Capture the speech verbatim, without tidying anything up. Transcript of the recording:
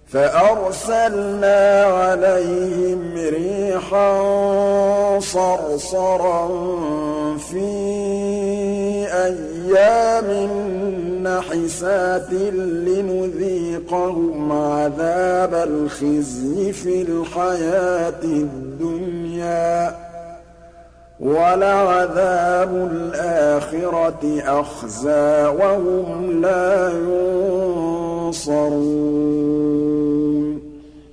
فَأَرْسَلْنَا عَلَيْهِمْ رِيحًا صَرْصَرًا فِي أَيَّامٍ نَّحِسَاتٍ لِّنُذِيقَهُمْ عَذَابَ الْخِزْيِ فِي الْحَيَاةِ الدُّنْيَا ۖ وَلَعَذَابُ الْآخِرَةِ أَخْزَىٰ ۖ وَهُمْ لَا يُنصَرُونَ